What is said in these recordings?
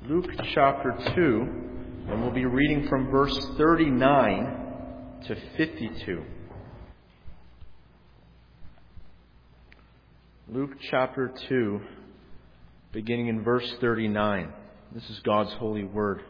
Luke chapter 2, and we'll be reading from verse 39 to 52. Luke chapter 2, beginning in verse 39. This is God's holy word.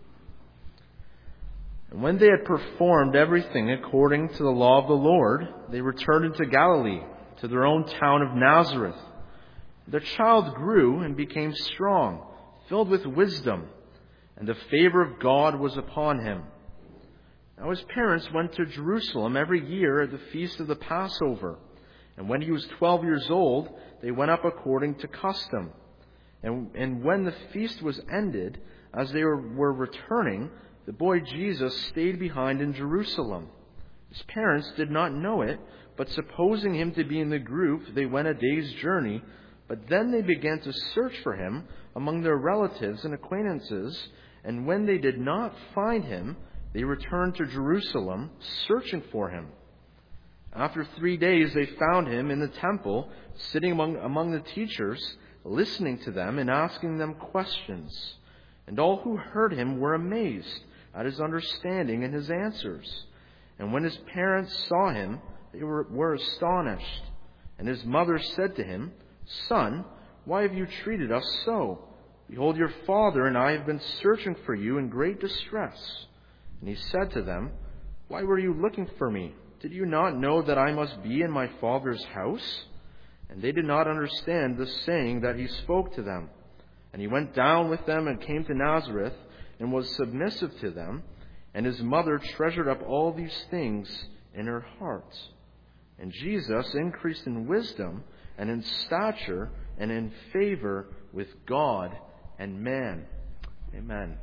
And when they had performed everything according to the law of the Lord, they returned into Galilee, to their own town of Nazareth. The child grew and became strong, filled with wisdom, and the favor of God was upon him. Now his parents went to Jerusalem every year at the feast of the Passover. And when he was 12 years old, they went up according to custom. And when the feast was ended, as they were returning, the boy Jesus stayed behind in Jerusalem. His parents did not know it, but supposing him to be in the group, they went a day's journey. But then they began to search for him among their relatives and acquaintances, and when they did not find him, they returned to Jerusalem, searching for him. After 3 days they found him in the temple, sitting among the teachers, listening to them and asking them questions. And all who heard him were amazed at his understanding and his answers. And when his parents saw him, they were astonished. And his mother said to him, "Son, why have you treated us so? Behold, your father and I have been searching for you in great distress." And he said to them, "Why were you looking for me? Did you not know that I must be in my father's house?" And they did not understand the saying that he spoke to them. And he went down with them and came to Nazareth and was submissive to them. And his mother treasured up all these things in her heart. And Jesus increased in wisdom and in stature and in favor with God and man. Amen.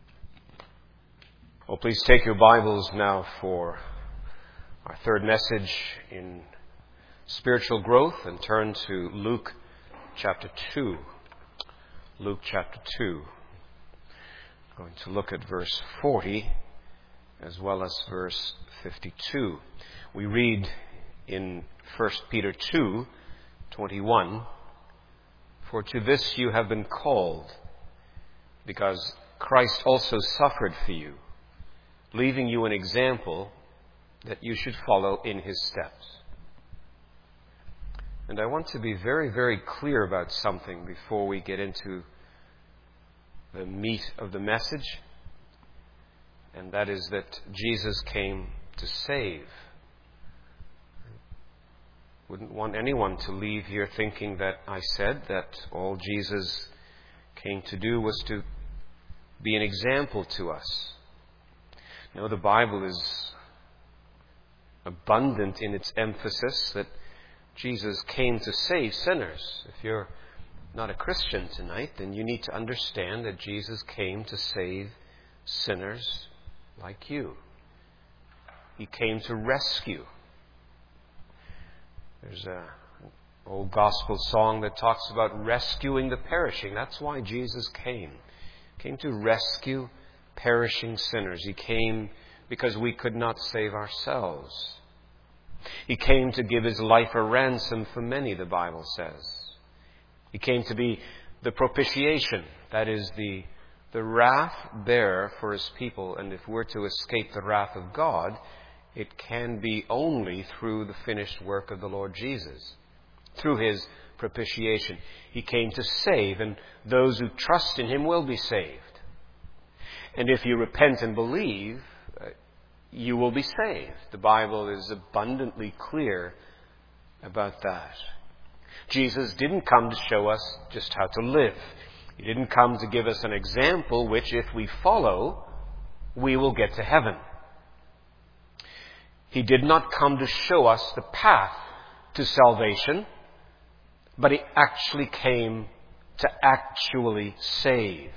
Well, please take your Bibles now for our third message in spiritual growth and turn to Luke chapter 2. Luke chapter 2. I'm going to look at verse 40 as well as verse 52. We read in 1 Peter 2:21, "For to this you have been called, because Christ also suffered for you, leaving you an example that you should follow in his steps." And I want to be very, very clear about something before we get into the meat of the message, and that is that Jesus came to save. Wouldn't want anyone to leave here thinking that I said that all Jesus came to do was to be an example to us. No, the Bible is abundant in its emphasis that Jesus came to save sinners. If you're not a Christian tonight, then you need to understand that Jesus came to save sinners like you. He came to rescue. There's an old gospel song that talks about rescuing the perishing. That's why Jesus came. He came to rescue perishing sinners. He came because we could not save ourselves. He came to give his life a ransom for many, the Bible says. He came to be the propitiation, that is the wrath bearer for his people. And if we're to escape the wrath of God, it can be only through the finished work of the Lord Jesus, through his propitiation. He came to save, and those who trust in him will be saved. And if you repent and believe, you will be saved. The Bible is abundantly clear about that. Jesus didn't come to show us just how to live. He didn't come to give us an example which, if we follow, we will get to heaven. He did not come to show us the path to salvation, but he actually came to actually save.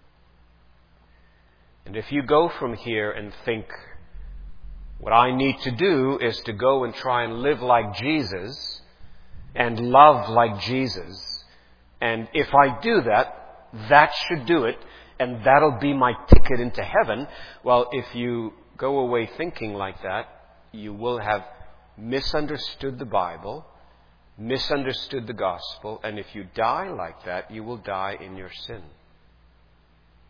And if you go from here and think, what I need to do is to go and try and live like Jesus and love like Jesus, and if I do that, that should do it, and that'll be my ticket into heaven. Well, if you go away thinking like that, you will have misunderstood the Bible, misunderstood the gospel, and if you die like that, you will die in your sin.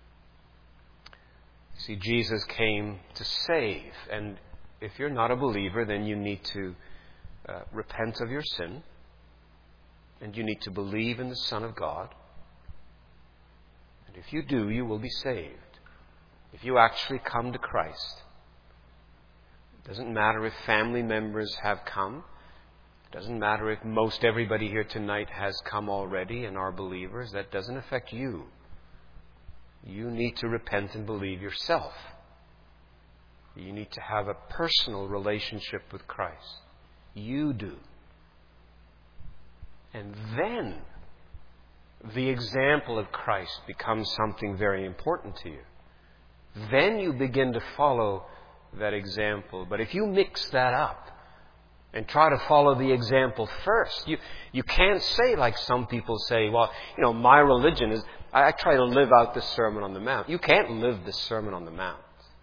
See, Jesus came to save. And if you're not a believer, then you need to repent of your sin. And you need to believe in the Son of God. And if you do, you will be saved. If you actually come to Christ. It doesn't matter if family members have come. It doesn't matter if most everybody here tonight has come already and are believers. That doesn't affect you. You need to repent and believe yourself. You need to have a personal relationship with Christ. You do. And then the example of Christ becomes something very important to you. Then you begin to follow that example. But if you mix that up and try to follow the example first, you can't say like some people say, well, my religion is, I try to live out the Sermon on the Mount. You can't live the Sermon on the Mount.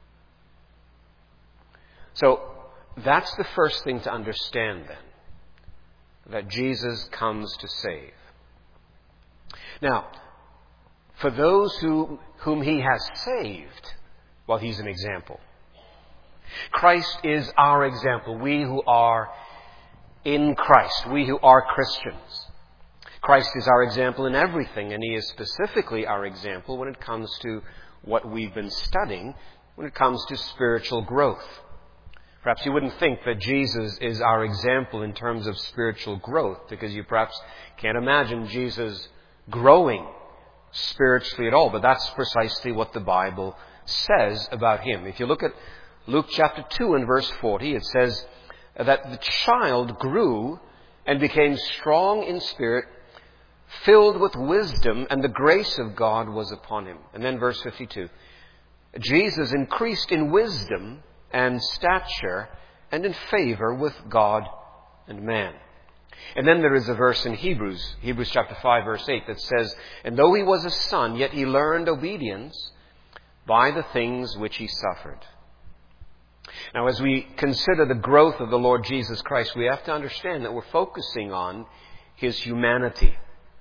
So that's the first thing to understand then. That Jesus comes to save. Now, for those whom He has saved, well, He's an example. Christ is our example. We who are in Christ, we who are Christians. Christ is our example in everything, and He is specifically our example when it comes to what we've been studying, when it comes to spiritual growth. Perhaps you wouldn't think that Jesus is our example in terms of spiritual growth, because you perhaps can't imagine Jesus growing spiritually at all. But that's precisely what the Bible says about Him. If you look at Luke chapter 2 and verse 40, it says that the child grew and became strong in spirit, filled with wisdom, and the grace of God was upon him. And then verse 52, Jesus increased in wisdom and stature and in favor with God and man. And then there is a verse in Hebrews chapter 5 verse 8 that says, and though he was a son, yet he learned obedience by the things which he suffered. Now, as we consider the growth of the Lord Jesus Christ, we have to understand that we're focusing on His humanity.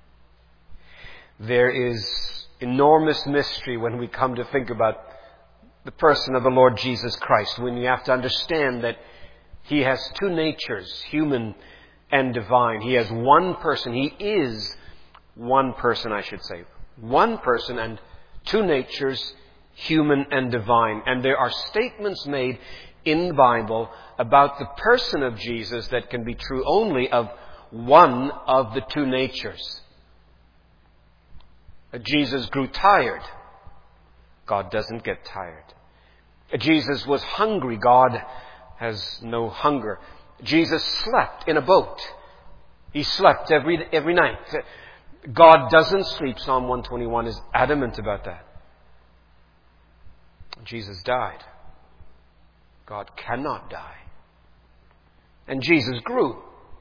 There is enormous mystery when we come to think about the person of the Lord Jesus Christ, when you have to understand that He has two natures, human and divine. He has one person. He is one person, I should say. One person and two natures, human and divine. And there are statements made in the Bible about the person of Jesus that can be true only of one of the two natures. Jesus grew tired. God doesn't get tired. Jesus was hungry. God has no hunger. Jesus slept in a boat. He slept every night. God doesn't sleep. Psalm 121 is adamant about that. Jesus died. God cannot die. And Jesus grew.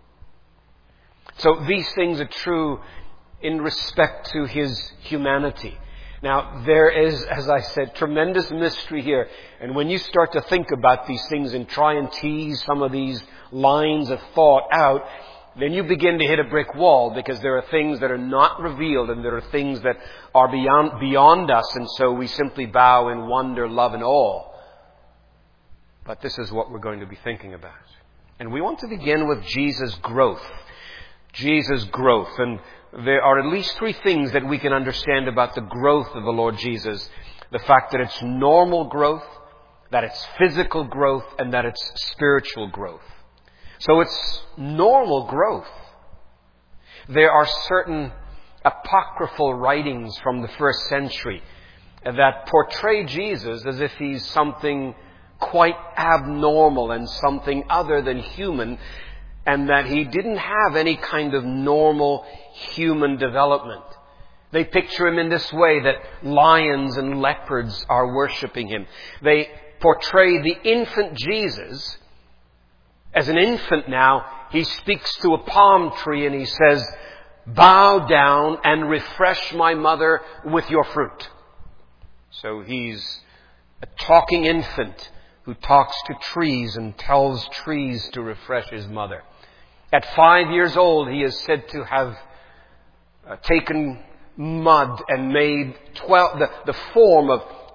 So these things are true in respect to His humanity. Now, there is, as I said, tremendous mystery here. And when you start to think about these things and try and tease some of these lines of thought out, then you begin to hit a brick wall, because there are things that are not revealed and there are things that are beyond us, and so we simply bow in wonder, love, and awe. But this is what we're going to be thinking about. And we want to begin with Jesus' growth. Jesus' growth. And there are at least three things that we can understand about the growth of the Lord Jesus. The fact that it's normal growth, that it's physical growth, and that it's spiritual growth. So it's normal growth. There are certain apocryphal writings from the first century that portray Jesus as if He's something quite abnormal and something other than human, and that He didn't have any kind of normal human development. They picture Him in this way, that lions and leopards are worshiping Him. They portray the infant Jesus. As an infant now, He speaks to a palm tree and He says, bow down and refresh my mother with your fruit. So He's a talking infant who talks to trees and tells trees to refresh His mother. At 5 years old, He is said to have taken mud and made the form of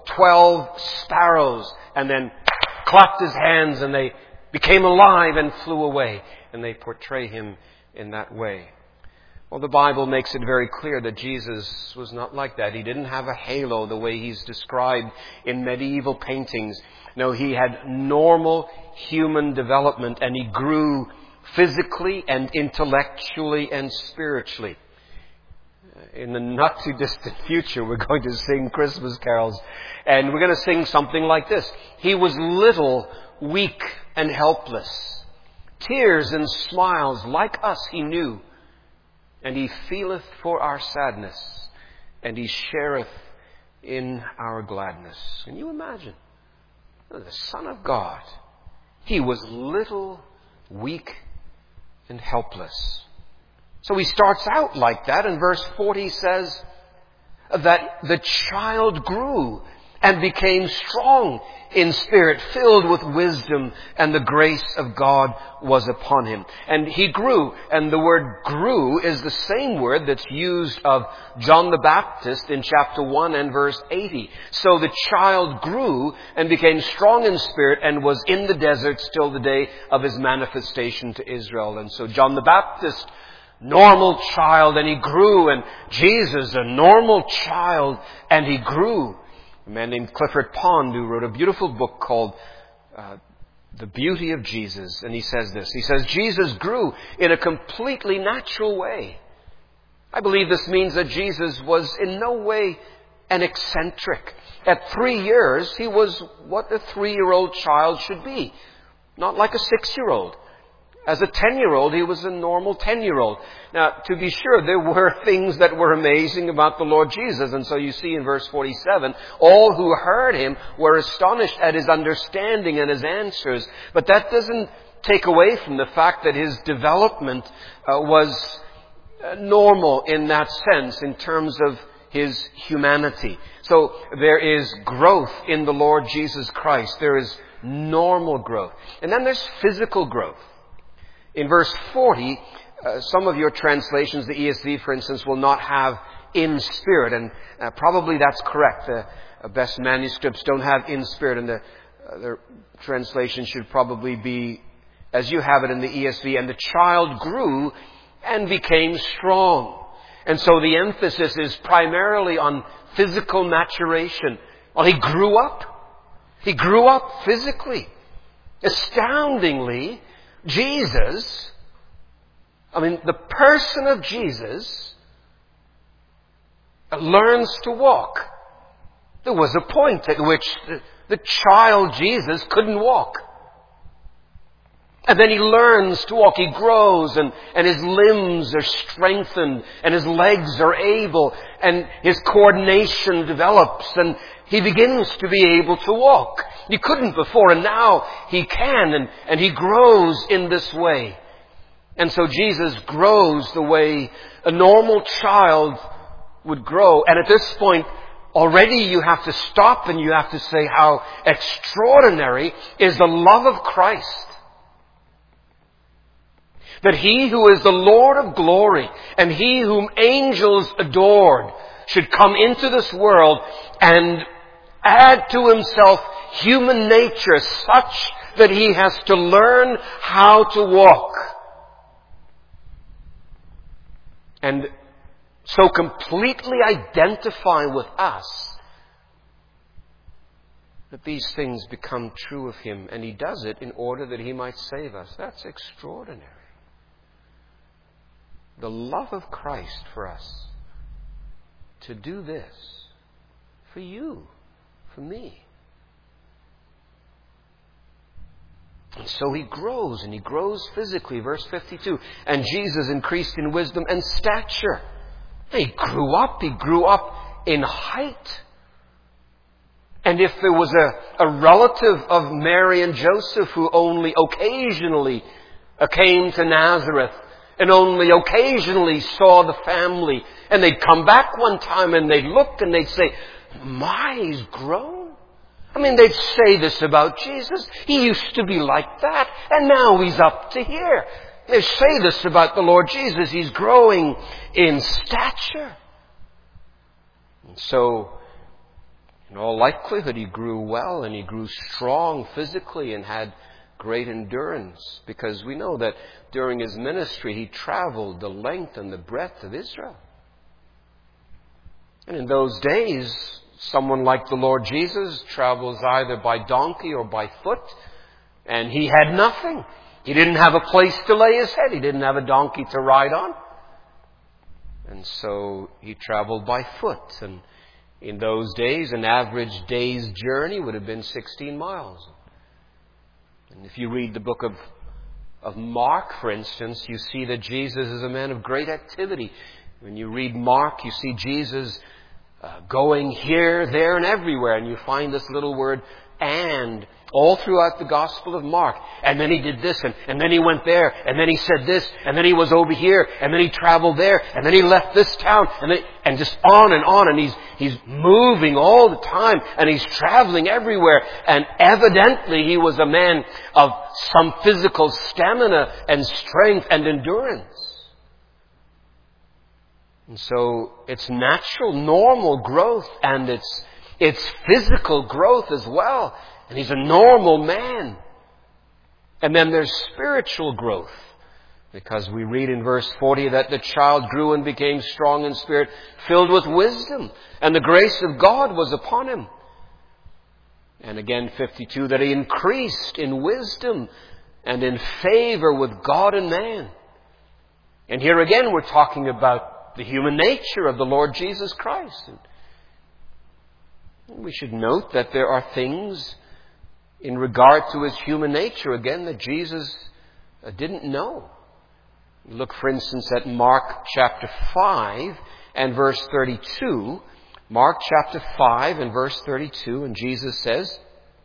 12 sparrows and then clapped his hands and they became alive and flew away. And they portray him in that way. Well, the Bible makes it very clear that Jesus was not like that. He didn't have a halo the way he's described in medieval paintings. No, he had normal human development, and he grew physically and intellectually and spiritually. In the not too distant future, we're going to sing Christmas carols, and we're going to sing something like this. He was little, weak, and helpless. Tears and smiles like us he knew. And he feeleth for our sadness, and he shareth in our gladness. Can you imagine? The Son of God. He was little, weak, and helpless. So he starts out like that. In verse 40 says that the child grew and became strong in spirit, filled with wisdom, and the grace of God was upon him. And he grew, and the word grew is the same word that's used of John the Baptist in chapter 1 and verse 80. So the child grew and became strong in spirit and was in the desert till the day of his manifestation to Israel. And so John the Baptist, normal child, and he grew, and Jesus, a normal child, and he grew. A man named Clifford Pond, who wrote a beautiful book called The Beauty of Jesus. And he says this. He says, Jesus grew in a completely natural way. I believe this means that Jesus was in no way an eccentric. At 3 years, he was what a 3-year-old child should be. Not like a 6-year-old. As a 10-year-old, he was a normal 10-year-old. Now, to be sure, there were things that were amazing about the Lord Jesus. And so you see in verse 47, all who heard him were astonished at his understanding and his answers. But that doesn't take away from the fact that his development was normal in that sense, in terms of his humanity. So there is growth in the Lord Jesus Christ. There is normal growth. And then there's physical growth. In verse 40, some of your translations, the ESV, for instance, will not have in spirit. And probably that's correct. The best manuscripts don't have in spirit. And the translation should probably be, as you have it in the ESV, and the child grew and became strong. And so the emphasis is primarily on physical maturation. Well, he grew up. He grew up physically. Astoundingly, Jesus, the person of Jesus learns to walk. There was a point at which the child Jesus couldn't walk. And then he learns to walk. He grows and his limbs are strengthened and his legs are able and his coordination develops and he begins to be able to walk. He couldn't before, and now he can, and he grows in this way. And so Jesus grows the way a normal child would grow. And at this point, already you have to stop and you have to say how extraordinary is the love of Christ. That he who is the Lord of glory and he whom angels adored should come into this world and add to himself human nature such that he has to learn how to walk. And so completely identify with us that these things become true of him. And he does it in order that he might save us. That's extraordinary. The love of Christ for us to do this for you, for me. And so he grows, and he grows physically. Verse 52, and Jesus increased in wisdom and stature. He grew up in height. And if there was a relative of Mary and Joseph who only occasionally came to Nazareth and only occasionally saw the family, and they'd come back one time and they'd look and they'd say, my, he's grown. They'd say this about Jesus. He used to be like that, and now he's up to here. They say this about the Lord Jesus. He's growing in stature. And so In all likelihood, he grew well and he grew strong physically and had great endurance, because we know that during his ministry he traveled the length and the breadth of Israel. And in those days, someone like the Lord Jesus travels either by donkey or by foot, and he had nothing. He didn't have a place to lay his head. He didn't have a donkey to ride on. And so he traveled by foot. And in those days, an average day's journey would have been 16 miles. And if you read the book of Mark, for instance, you see that Jesus is a man of great activity. When you read Mark, you see Jesus going here, there, and everywhere. And you find this little word, "and," all throughout the Gospel of Mark. And then he did this, and then he went there, and then he said this, and then he was over here, and then he traveled there, and then he left this town, and just on. And he's moving all the time, and he's traveling everywhere. And evidently he was a man of some physical stamina and strength and endurance. And so it's natural, normal growth, and it's physical growth as well. And he's a normal man. And then there's spiritual growth, because we read in verse 40 that the child grew and became strong in spirit, filled with wisdom, and the grace of God was upon him. And again, 52, that he increased in wisdom and in favor with God and man. And here again we're talking about the human nature of the Lord Jesus Christ. We should note that there are things in regard to his human nature, again, that Jesus didn't know. Look, for instance, at Mark chapter 5 and verse 32. Mark chapter 5 and verse 32, and Jesus says,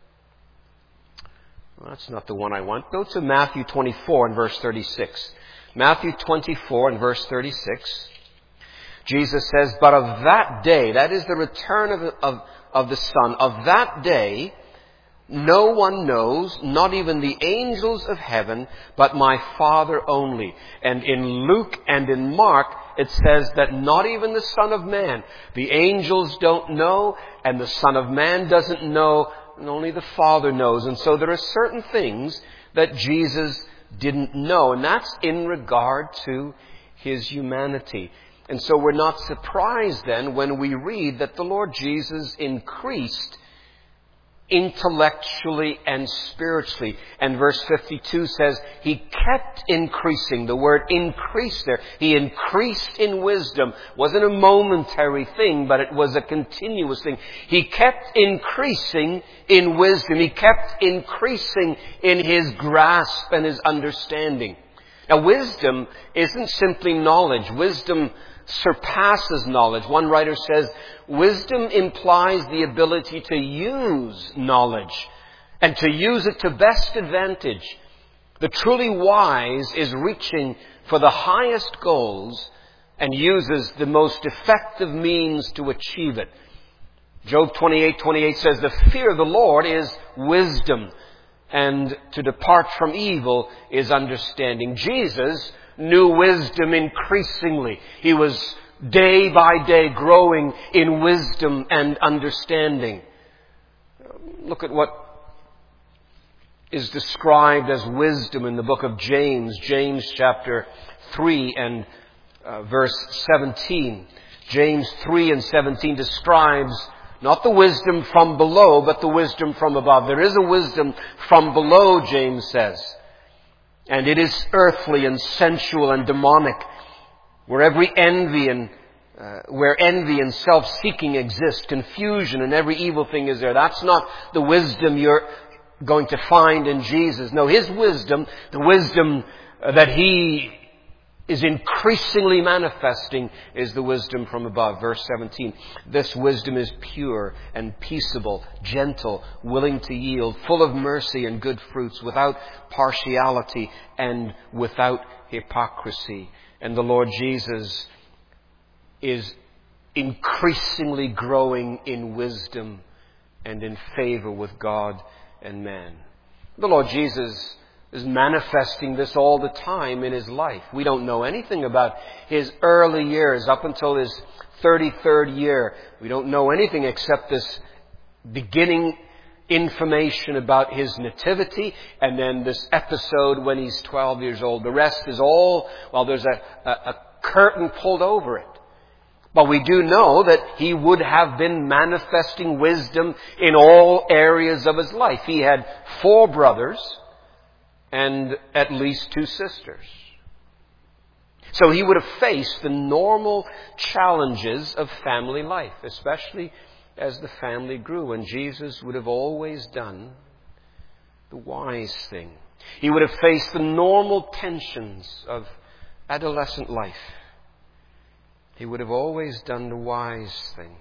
well, that's not the one I want. Go to Matthew 24 and verse 36. Matthew 24 and verse 36. Jesus says, "But of that day," that is the return of the Son, "of that day no one knows, not even the angels of heaven, but my Father only." And in Luke and in Mark, it says that not even the Son of Man, the angels don't know, and the Son of Man doesn't know, and only the Father knows. And so there are certain things that Jesus didn't know, and that's in regard to his humanity. And so we're not surprised then when we read that the Lord Jesus increased intellectually and spiritually. And verse 52 says he kept increasing. The word increase there. He increased in wisdom. Wasn't a momentary thing, but it was a continuous thing. He kept increasing in wisdom. He kept increasing in his grasp and his understanding. Now, wisdom isn't simply knowledge. Wisdom surpasses knowledge. One writer says, wisdom implies the ability to use knowledge and to use it to best advantage. The truly wise is reaching for the highest goals and uses the most effective means to achieve it. Job 28:28 says, "The fear of the Lord is wisdom, and to depart from evil is understanding." Jesus knew wisdom increasingly. He was day by day growing in wisdom and understanding. Look at what is described as wisdom in the book of James. James chapter 3 and verse 17. James 3 and 17 describes not the wisdom from below, but the wisdom from above. There is a wisdom from below, James says. And it is earthly and sensual and demonic, where envy and self-seeking exist, confusion and every evil thing is there. That's not the wisdom you're going to find in Jesus. No, his wisdom, the wisdom that he is increasingly manifesting, is the wisdom from above. Verse 17, "This wisdom is pure and peaceable, gentle, willing to yield, full of mercy and good fruits, without partiality and without hypocrisy." And the Lord Jesus is increasingly growing in wisdom and in favor with God and man. The Lord Jesus is manifesting this all the time in his life. We don't know anything about his early years up until his 33rd year. We don't know anything except this beginning information about his nativity, and then this episode when he's 12 years old. The rest is all, well, there's a curtain pulled over it. But we do know that he would have been manifesting wisdom in all areas of his life. He had 4 brothers and at least 2 sisters. So he would have faced the normal challenges of family life, especially as the family grew. And Jesus would have always done the wise thing. He would have faced the normal tensions of adolescent life. He would have always done the wise thing.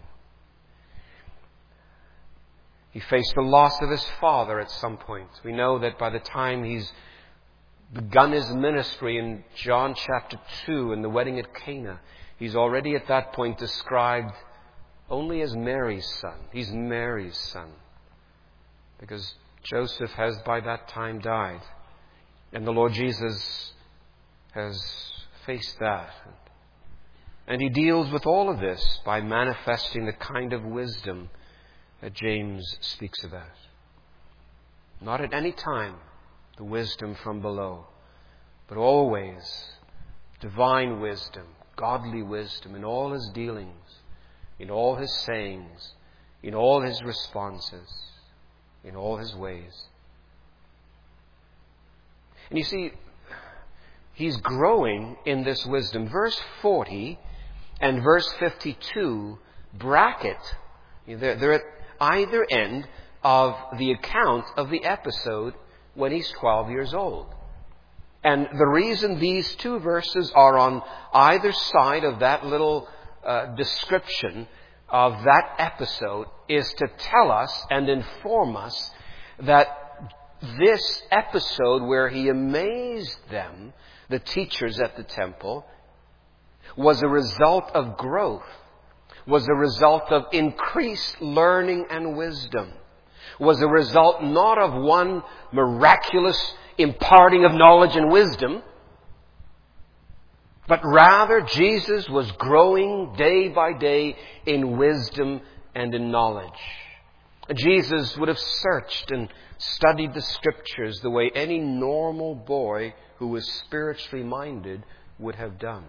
He faced the loss of his father at some point. We know that by the time he's begun his ministry in John chapter 2 in the wedding at Cana, he's already at that point described only as Mary's son. He's Mary's son. Because Joseph has by that time died. And the Lord Jesus has faced that. And he deals with all of this by manifesting the kind of wisdom that James speaks about. Not at any time the wisdom from below, but always divine wisdom, godly wisdom in all his dealings, in all his sayings, in all his responses, in all his ways. And you see, he's growing in this wisdom. Verse 40 and verse 52 bracket, they're at either end of the account of the episode when he's 12 years old. And the reason these 2 verses are on either side of that little description of that episode is to tell us and inform us that this episode where he amazed them, the teachers at the temple, was a result of growth, was a result of increased learning and wisdom, was a result not of one miraculous imparting of knowledge and wisdom, but rather Jesus was growing day by day in wisdom and in knowledge. Jesus would have searched and studied the Scriptures the way any normal boy who was spiritually minded would have done.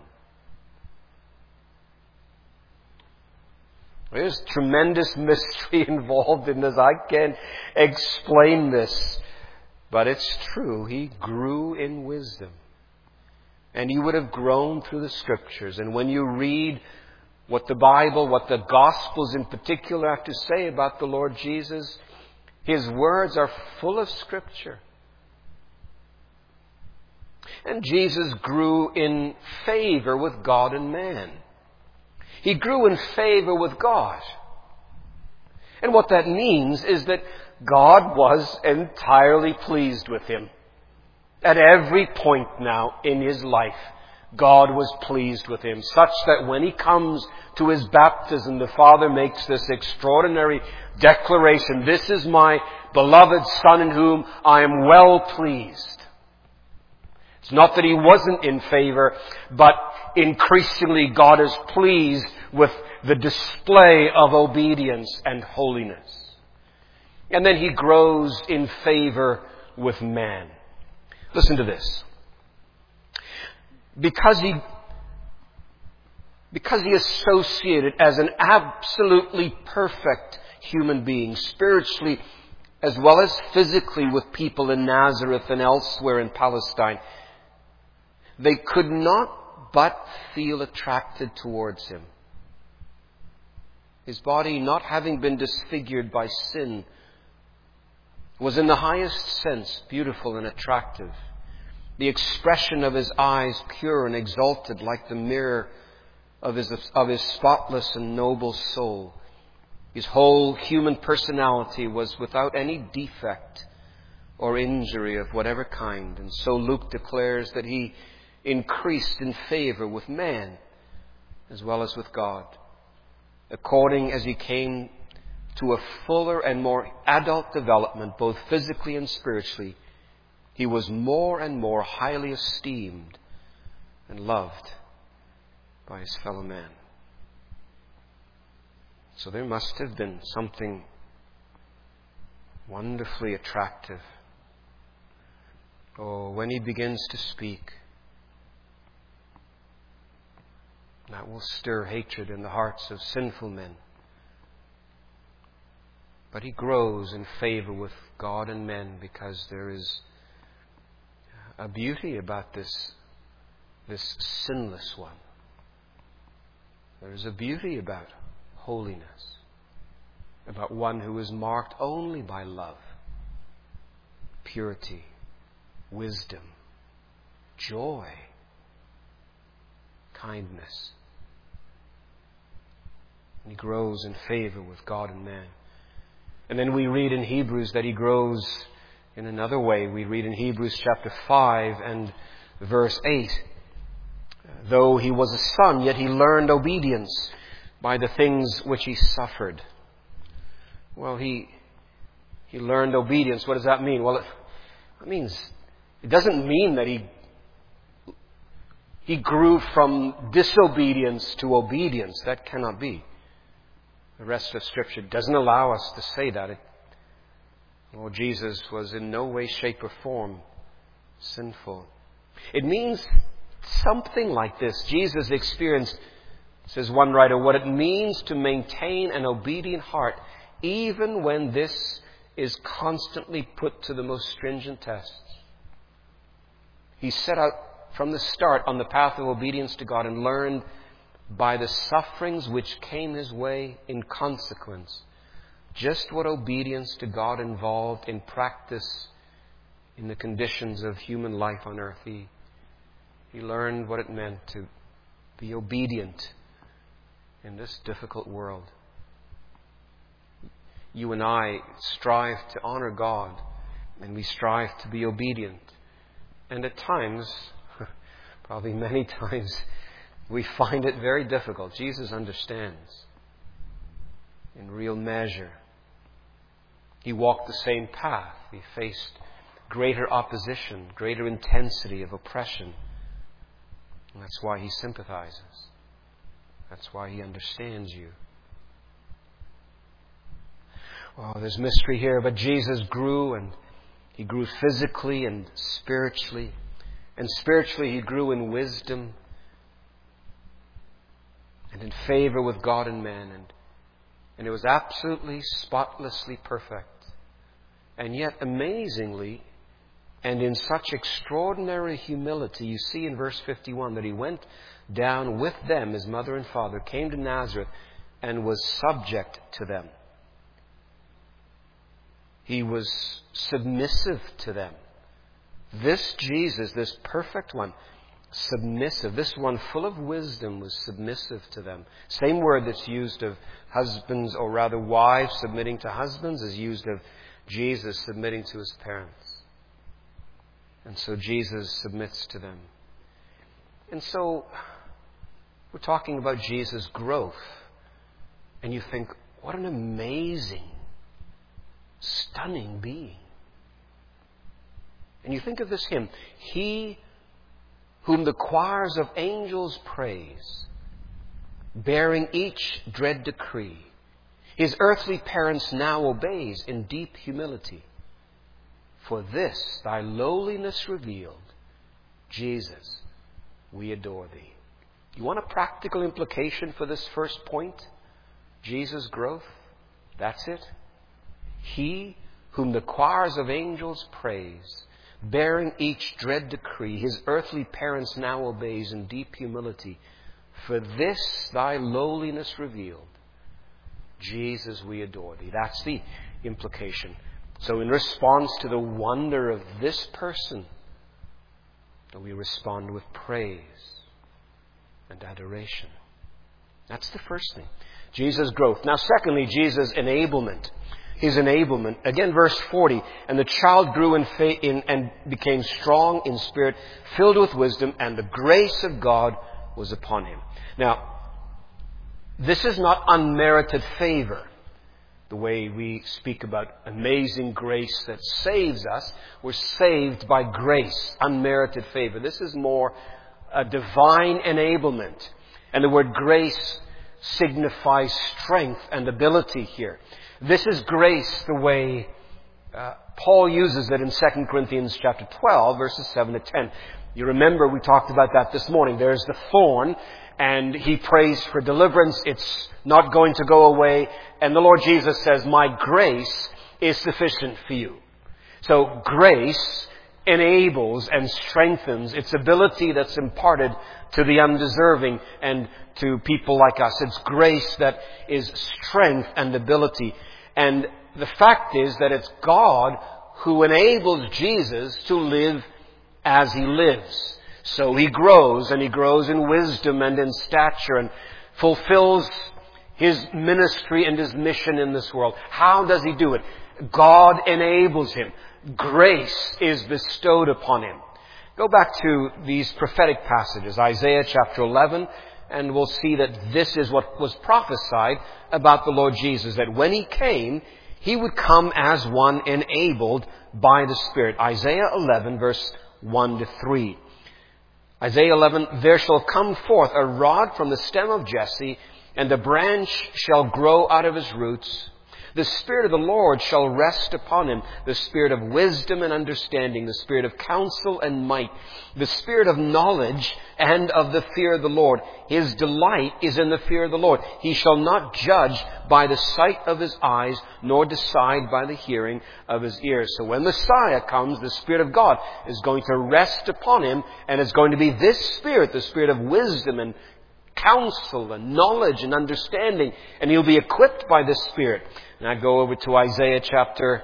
There's tremendous mystery involved in this. I can't explain this. But it's true. He grew in wisdom. And he would have grown through the Scriptures. And when you read what the Bible, what the Gospels in particular have to say about the Lord Jesus, his words are full of Scripture. And Jesus grew in favor with God and man. He grew in favor with God. And what that means is that God was entirely pleased with him. At every point now in his life, God was pleased with him, such that when he comes to his baptism, the Father makes this extraordinary declaration: "This is my beloved Son in whom I am well pleased." It's not that he wasn't in favor, but increasingly God is pleased with the display of obedience and holiness. And then he grows in favor with man. Listen to this. Because he associated as an absolutely perfect human being, spiritually as well as physically, with people in Nazareth and elsewhere in Palestine, they could not but feel attracted towards him. His body, not having been disfigured by sin, was in the highest sense beautiful and attractive. The expression of his eyes pure and exalted like the mirror of his spotless and noble soul. His whole human personality was without any defect or injury of whatever kind. And so Luke declares that he increased in favor with man as well as with God, according as he came to a fuller and more adult development, both physically and spiritually. He was more and more highly esteemed and loved by his fellow man. So there must have been something wonderfully attractive. Oh, when he begins to speak, that will stir hatred in the hearts of sinful men. But he grows in favor with God and men because there is a beauty about this sinless one. There is a beauty about holiness, about one who is marked only by love, purity, wisdom, joy, kindness. And he grows in favor with God and man. And then we read in Hebrews that he grows in another way. We read in Hebrews chapter 5 and verse 8. Though he was a son, yet he learned obedience by the things which he suffered. Well, he learned obedience. What does that mean? Well, it doesn't mean that he grew from disobedience to obedience. That cannot be. The rest of Scripture doesn't allow us to say that. Lord Jesus was in no way, shape, or form sinful. It means something like this. Jesus experienced, says one writer, what it means to maintain an obedient heart, even when this is constantly put to the most stringent tests. He set out from the start on the path of obedience to God and learned by the sufferings which came his way in consequence just what obedience to God involved in practice in the conditions of human life on earth. He learned what it meant to be obedient in this difficult world. You and I strive to honor God, and we strive to be obedient. And at times, probably many times, we find it very difficult. Jesus understands in real measure. He walked the same path. He faced greater opposition, greater intensity of oppression. And that's why he sympathizes. That's why he understands you. Well, there's mystery here, but Jesus grew, and he grew physically and spiritually. And spiritually he grew in wisdom and in favor with God and man. And it was absolutely, spotlessly perfect. And yet, amazingly, and in such extraordinary humility, you see in verse 51 that he went down with them, his mother and father, came to Nazareth, and was subject to them. He was submissive to them. This Jesus, this perfect one, submissive. This one full of wisdom was submissive to them. Same word that's used of husbands, or rather wives submitting to husbands, is used of Jesus submitting to his parents. And so Jesus submits to them. And so we're talking about Jesus' growth. And you think, what an amazing, stunning being. And you think of this hymn, He whom the choirs of angels praise, bearing each dread decree, his earthly parents now obeys in deep humility. For this thy lowliness revealed, Jesus, we adore thee. You want a practical implication for this first point? Jesus' growth? That's it. He whom the choirs of angels praise, bearing each dread decree, his earthly parents now obeys in deep humility. For this thy lowliness revealed, Jesus, we adore thee. That's the implication. So in response to the wonder of this person, we respond with praise and adoration. That's the first thing. Jesus' growth. Now secondly, Jesus' enablement. His enablement. Again, verse 40. And the child grew in faith and became strong in spirit, filled with wisdom, and the grace of God was upon him. Now, this is not unmerited favor. The way we speak about amazing grace that saves us. We're saved by grace, unmerited favor. This is more a divine enablement. And the word grace signifies strength and ability here. This is grace the way Paul uses it in 2 Corinthians chapter 12, verses 7 to 10. You remember we talked about that this morning. There's the thorn, and he prays for deliverance. It's not going to go away. And the Lord Jesus says, my grace is sufficient for you. So grace enables and strengthens. Its ability that's imparted to the undeserving and to people like us. It's grace that is strength and ability. And the fact is that it's God who enables Jesus to live as he lives. So he grows, and he grows in wisdom and in stature and fulfills his ministry and his mission in this world. How does he do it? God enables him. Grace is bestowed upon him. Go back to these prophetic passages, Isaiah chapter 11, and we'll see that this is what was prophesied about the Lord Jesus, that when he came, he would come as one enabled by the Spirit. Isaiah 11, verse 1 to 3. Isaiah 11, there shall come forth a rod from the stem of Jesse, and a branch shall grow out of his roots. The Spirit of the Lord shall rest upon him, the Spirit of wisdom and understanding, the Spirit of counsel and might, the Spirit of knowledge and of the fear of the Lord. His delight is in the fear of the Lord. He shall not judge by the sight of his eyes, nor decide by the hearing of his ears. So when Messiah comes, the Spirit of God is going to rest upon him, and it's going to be this Spirit, the Spirit of wisdom and counsel and knowledge and understanding, and he'll be equipped by this Spirit. And I go over to Isaiah chapter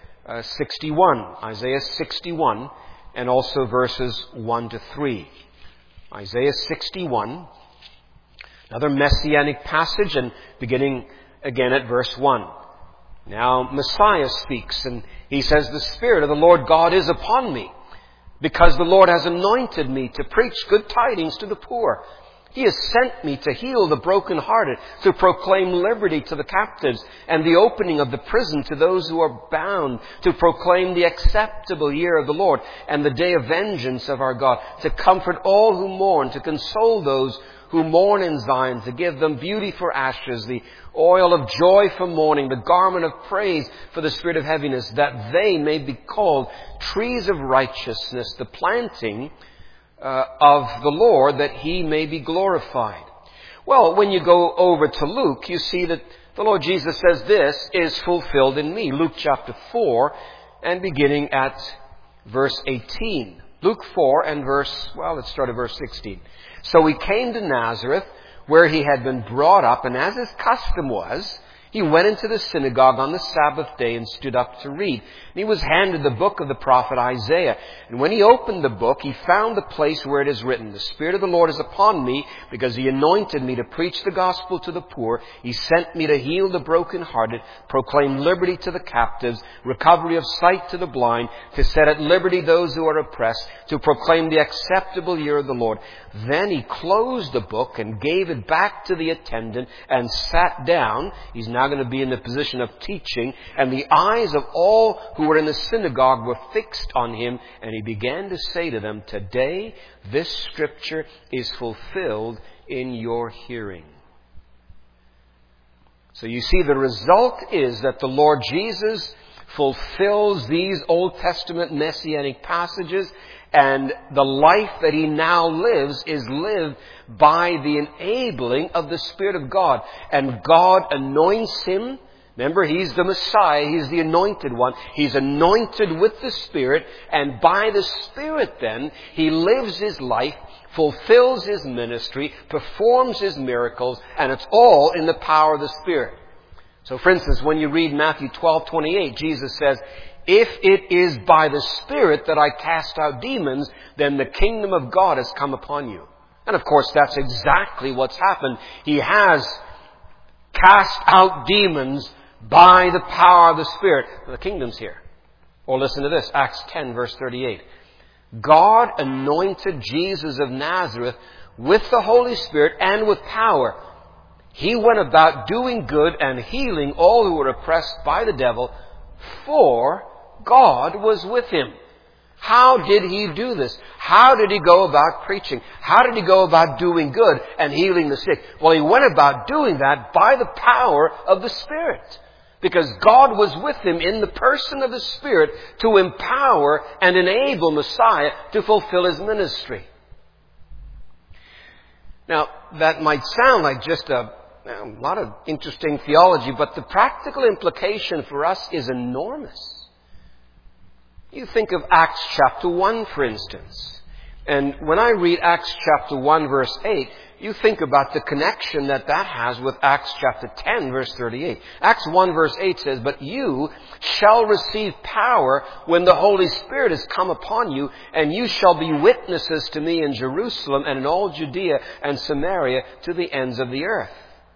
61. Isaiah 61, and also verses 1 to 3. Isaiah 61, another messianic passage, and beginning again at verse 1. Now Messiah speaks, and he says, the Spirit of the Lord God is upon me, because the Lord has anointed me to preach good tidings to the poor. He has sent me to heal the brokenhearted, to proclaim liberty to the captives, and the opening of the prison to those who are bound, to proclaim the acceptable year of the Lord, and the day of vengeance of our God, to comfort all who mourn, to console those who mourn in Zion, to give them beauty for ashes, the oil of joy for mourning, the garment of praise for the spirit of heaviness, that they may be called trees of righteousness, the planting of the Lord, that he may be glorified. Well, when you go over to Luke, you see that the Lord Jesus says, this is fulfilled in me. Luke chapter 4, and beginning at verse 18. Luke 4 and let's start at verse 16. So he came to Nazareth, where he had been brought up, and as his custom was, he went into the synagogue on the Sabbath day and stood up to read. And he was handed the book of the prophet Isaiah. And when he opened the book, he found the place where it is written, the Spirit of the Lord is upon me, because he anointed me to preach the gospel to the poor. He sent me to heal the brokenhearted, proclaim liberty to the captives, recovery of sight to the blind, to set at liberty those who are oppressed, to proclaim the acceptable year of the Lord. Then he closed the book and gave it back to the attendant and sat down. He's now going to be in the position of teaching, and the eyes of all who were in the synagogue were fixed on him, and he began to say to them, today this scripture is fulfilled in your hearing. So you see, the result is that the Lord Jesus fulfills these Old Testament messianic passages, and the life that he now lives is lived by the enabling of the Spirit of God. And God anoints him. Remember, he's the Messiah. He's the anointed one. He's anointed with the Spirit. And by the Spirit then, he lives his life, fulfills his ministry, performs his miracles, and it's all in the power of the Spirit. So for instance, when you read Matthew 12:28, Jesus says, if it is by the Spirit that I cast out demons, then the kingdom of God has come upon you. And of course, that's exactly what's happened. He has cast out demons by the power of the Spirit. The kingdom's here. Or listen to this, Acts 10, verse 38. God anointed Jesus of Nazareth with the Holy Spirit and with power. He went about doing good and healing all who were oppressed by the devil, for God was with him. How did he do this? How did he go about preaching? How did he go about doing good and healing the sick? Well, he went about doing that by the power of the Spirit. Because God was with him in the person of the Spirit to empower and enable Messiah to fulfill his ministry. Now, that might sound like just a lot of interesting theology, but the practical implication for us is enormous. You think of Acts chapter 1, for instance. And when I read Acts chapter 1, verse 8, you think about the connection that has with Acts chapter 10, verse 38. Acts 1, verse 8 says, "But you shall receive power when the Holy Spirit has come upon you, and you shall be witnesses to me in Jerusalem and in all Judea and Samaria to the ends of the earth."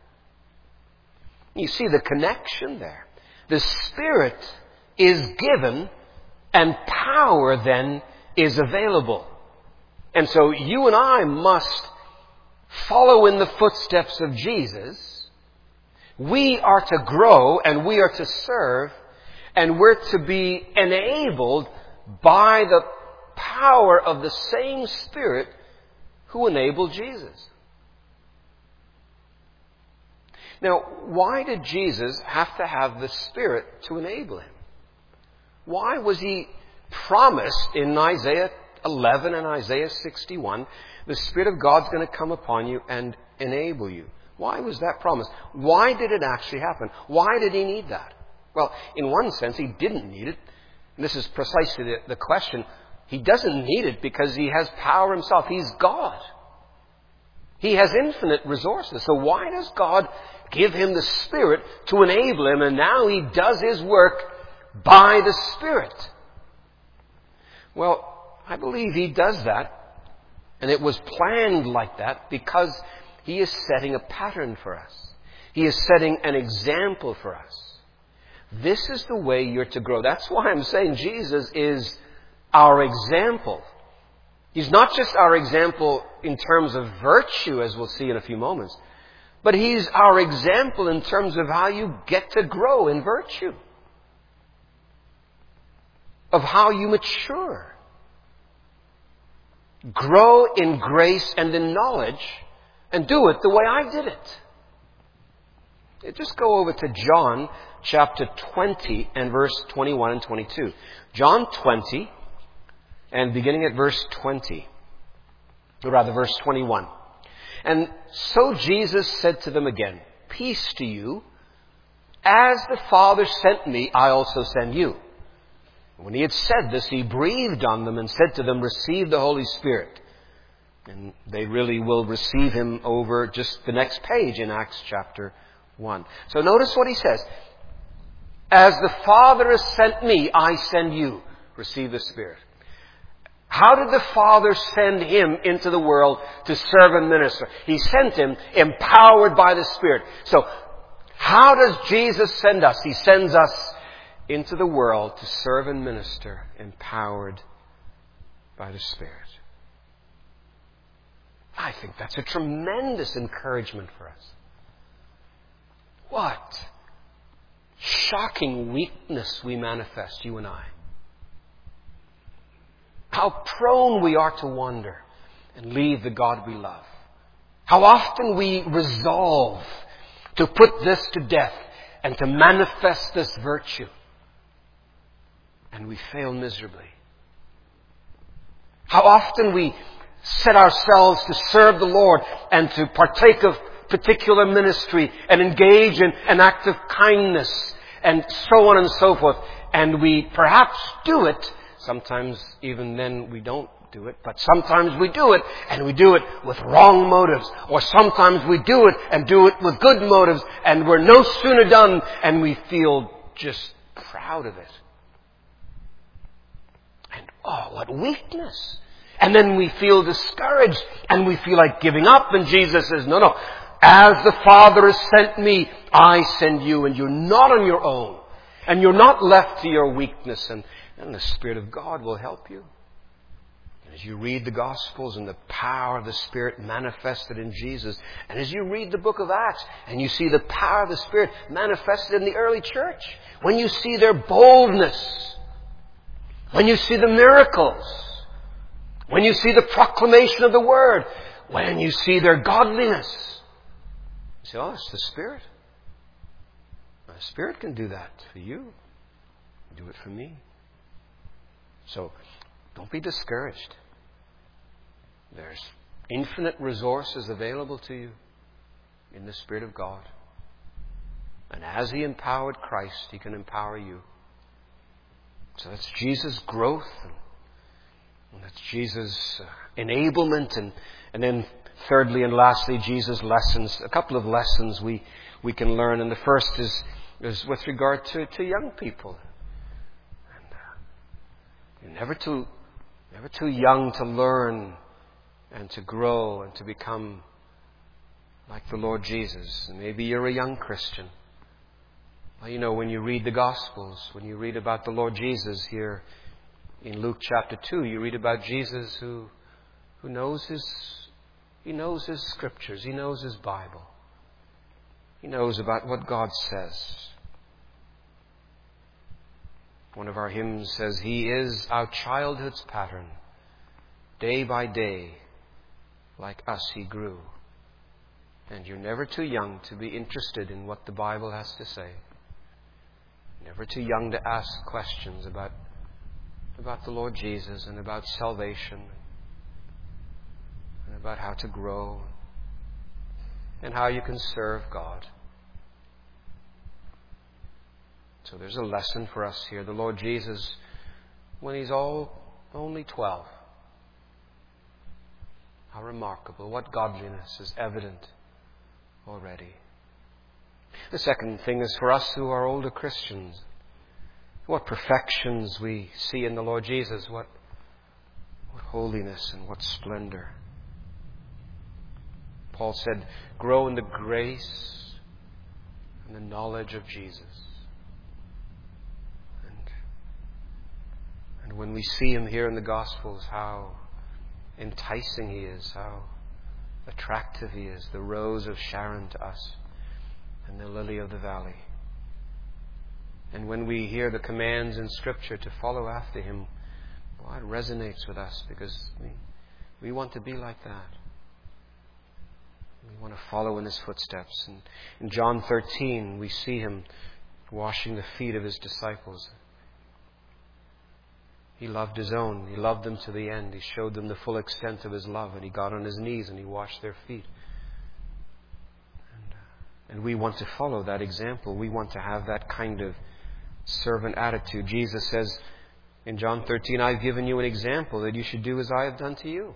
You see the connection there. The Spirit is given, and power then is available. And so you and I must follow in the footsteps of Jesus. We are to grow and we are to serve, and we're to be enabled by the power of the same Spirit who enabled Jesus. Now, why did Jesus have to have the Spirit to enable him? Why was he promised in Isaiah 11 and Isaiah 61, the Spirit of God's going to come upon you and enable you? Why was that promised? Why did it actually happen? Why did he need that? Well, in one sense, he didn't need it. And this is precisely the question. He doesn't need it because he has power himself. He's God. He has infinite resources. So why does God give him the Spirit to enable him, and now he does his work by the Spirit? Well, I believe he does that, and it was planned like that because he is setting a pattern for us. He is setting an example for us. This is the way you're to grow. That's why I'm saying Jesus is our example. He's not just our example in terms of virtue, as we'll see in a few moments, but he's our example in terms of how you get to grow in virtue, of how you mature. Grow in grace and in knowledge, and do it the way I did it. Just go over to John chapter 20 and verse 21 and 22. John 20, and beginning at verse 20, or rather verse 21. "And so Jesus said to them again, 'Peace to you. As the Father sent me, I also send you.' When he had said this, he breathed on them and said to them, 'Receive the Holy Spirit.'" And they really will receive him over just the next page in Acts chapter 1. So notice what he says. "As the Father has sent me, I send you. Receive the Spirit." How did the Father send him into the world to serve and minister? He sent him empowered by the Spirit. So how does Jesus send us? He sends us into the world to serve and minister, empowered by the Spirit. I think that's a tremendous encouragement for us. What shocking weakness we manifest, you and I. How prone we are to wander and leave the God we love. How often we resolve to put this to death and to manifest this virtue, and we fail miserably. How often we set ourselves to serve the Lord and to partake of particular ministry and engage in an act of kindness and so on and so forth. And we perhaps do it. Sometimes even then we don't do it. But sometimes we do it, and we do it with wrong motives. Or sometimes we do it and do it with good motives, and we're no sooner done and we feel just proud of it. And oh, what weakness. And then we feel discouraged and we feel like giving up. And Jesus says, no. As the Father has sent me, I send you. And you're not on your own. And you're not left to your weakness. And the Spirit of God will help you. And as you read the Gospels and the power of the Spirit manifested in Jesus, and as you read the book of Acts and you see the power of the Spirit manifested in the early church, when you see their boldness, when you see the miracles, when you see the proclamation of the Word, when you see their godliness, you say, oh, it's the Spirit. The Spirit can do that for you. Do it for me. So don't be discouraged. There's infinite resources available to you in the Spirit of God. And as He empowered Christ, He can empower you. So that's Jesus' growth. And that's Jesus' enablement. And then thirdly and lastly, Jesus' lessons. A couple of lessons we can learn. And the first is with regard to young people. And you're never too young to learn and to grow and to become like the Lord Jesus. And maybe you're a young Christian. Well, you know, when you read the Gospels, when you read about the Lord Jesus here in Luke chapter 2, you read about Jesus who knows his Scriptures. He knows his Bible. He knows about what God says. One of our hymns says, He is our childhood's pattern. Day by day, like us He grew. And you're never too young to be interested in what the Bible has to say. Never too young to ask questions about the Lord Jesus and about salvation and about how to grow and how you can serve God. So there's a lesson for us here. The Lord Jesus, when He's only 12, how remarkable, what godliness is evident already. The second thing is for us who are older Christians, what perfections we see in the Lord Jesus, what holiness and what splendor. Paul said, grow in the grace and the knowledge of Jesus. And when we see Him here in the Gospels, how enticing He is, how attractive He is, the rose of Sharon to us and the lily of the valley. And when we hear the commands in Scripture to follow after Him, well, it resonates with us because we want to be like that. We want to follow in His footsteps. And in John 13, we see Him washing the feet of His disciples. He loved His own. He loved them to the end. He showed them the full extent of His love. And He got on His knees and He washed their feet. And we want to follow that example. We want to have that kind of servant attitude. Jesus says in John 13, I've given you an example that you should do as I have done to you.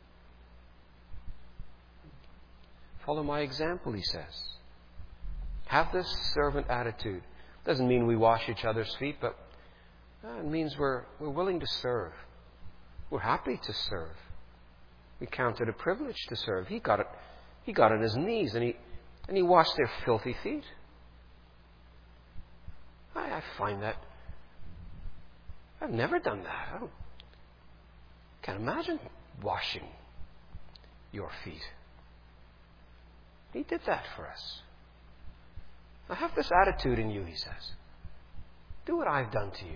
Follow my example, He says. Have this servant attitude. Doesn't mean we wash each other's feet, but it means we're willing to serve. We're happy to serve. We count it a privilege to serve. He got on His knees and he washed their filthy feet. I find that I've never done that. I can't imagine washing your feet. He did that for us. Now have this attitude in you, He says. Do what I've done to you.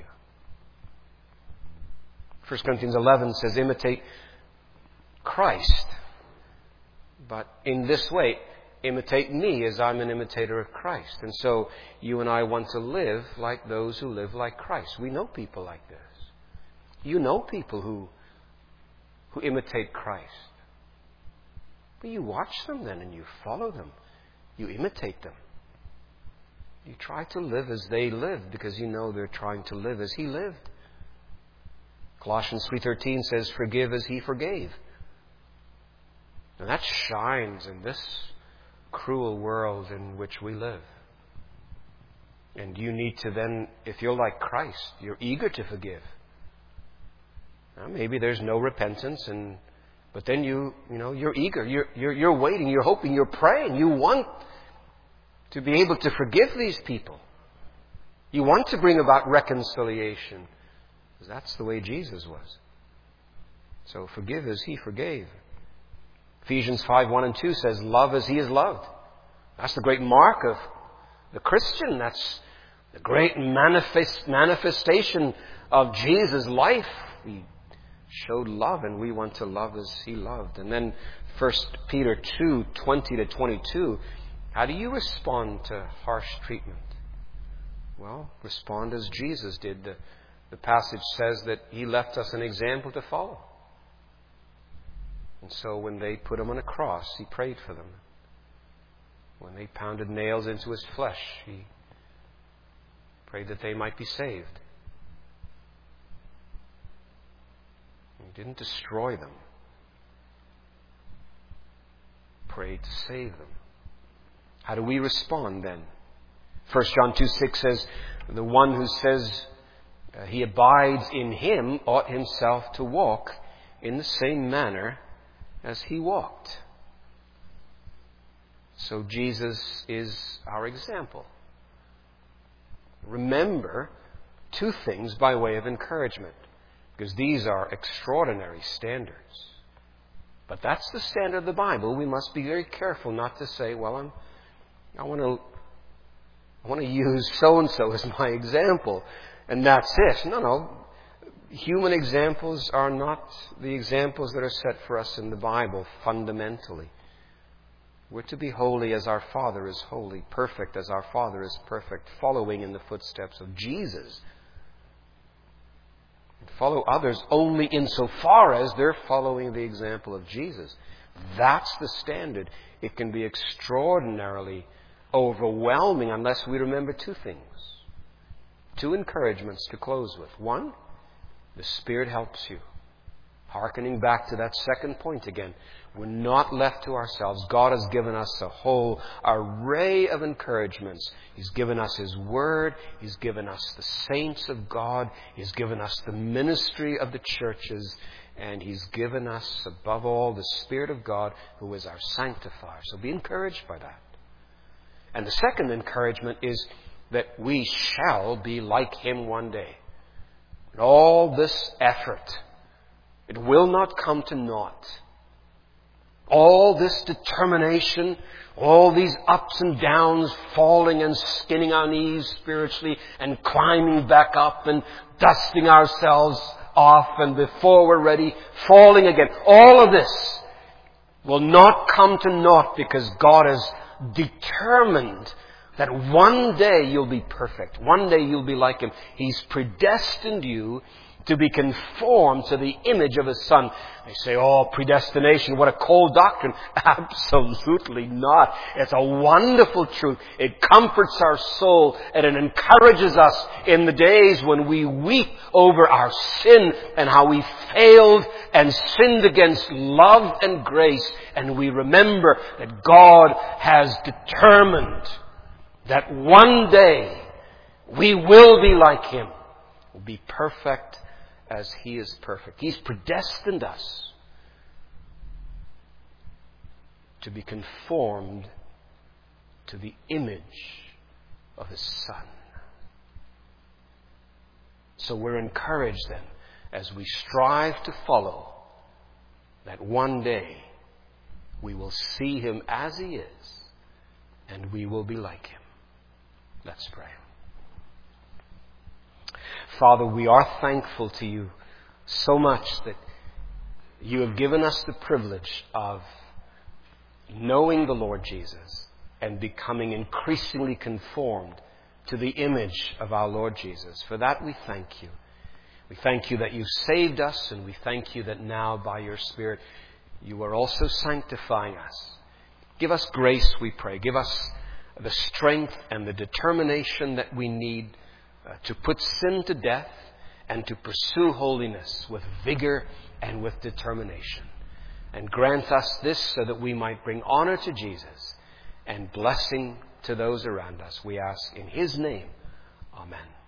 1 Corinthians 11 says, imitate Christ. But in this way, imitate me as I'm an imitator of Christ. And so you and I want to live like those who live like Christ. We know people like this. You know people who imitate Christ. But you watch them then and you follow them. You imitate them. You try to live as they live because you know they're trying to live as He lived. Colossians 3:13 says, forgive as He forgave. And that shines in this cruel world in which we live. And you need to then, if you're like Christ, you're eager to forgive. Now, maybe there's no repentance, but then you're eager, you're waiting, you're hoping, you're praying. You want to be able to forgive these people. You want to bring about reconciliation. Because that's the way Jesus was. So forgive as He forgave. Ephesians 5:1-2 says, love as He is loved. That's the great mark of the Christian. That's the great manifestation of Jesus' life. He showed love, and we want to love as He loved. And then 1 Peter 2:20-22, how do you respond to harsh treatment? Well, respond as Jesus did. The passage says that He left us an example to follow. And so when they put Him on a cross, He prayed for them. When they pounded nails into His flesh, He prayed that they might be saved. He didn't destroy them. He prayed to save them. How do we respond then? 1 John 2:6 says, the one who says he abides in Him ought himself to walk in the same manner as He walked. So Jesus is our example. Remember two things by way of encouragement, because these are extraordinary standards. But that's the standard of the Bible. We must be very careful not to say, well, I want to use so-and-so as my example, and that's it. No. Human examples are not the examples that are set for us in the Bible fundamentally. We're to be holy as our Father is holy, perfect as our Father is perfect, following in the footsteps of Jesus. And follow others only insofar as they're following the example of Jesus. That's the standard. It can be extraordinarily overwhelming unless we remember two things. Two encouragements to close with. One, the Spirit helps you. Hearkening back to that second point again. We're not left to ourselves. God has given us a whole array of encouragements. He's given us His Word. He's given us the saints of God. He's given us the ministry of the churches. And He's given us, above all, the Spirit of God, who is our sanctifier. So be encouraged by that. And the second encouragement is that we shall be like Him one day. And all this effort, it will not come to naught. All this determination, all these ups and downs, falling and skinning our knees spiritually and climbing back up and dusting ourselves off, and before we're ready, falling again. All of this will not come to naught, because God has determined that one day you'll be perfect. One day you'll be like Him. He's predestined you to be conformed to the image of His Son. They say, oh, predestination, what a cold doctrine. Absolutely not. It's a wonderful truth. It comforts our soul, and it encourages us in the days when we weep over our sin and how we failed and sinned against love and grace. And we remember that God has determined that one day we will be like Him. We'll be perfect as He is perfect. He's predestined us to be conformed to the image of His Son. So we're encouraged then, as we strive to follow, that one day we will see Him as He is, and we will be like Him. Let's pray. Father, we are thankful to You so much that You have given us the privilege of knowing the Lord Jesus and becoming increasingly conformed to the image of our Lord Jesus. For that we thank You. We thank You that You saved us, and we thank You that now by Your Spirit You are also sanctifying us. Give us grace, we pray. Give us the strength and the determination that we need to put sin to death and to pursue holiness with vigor and with determination. And grant us this so that we might bring honor to Jesus and blessing to those around us. We ask in His name. Amen.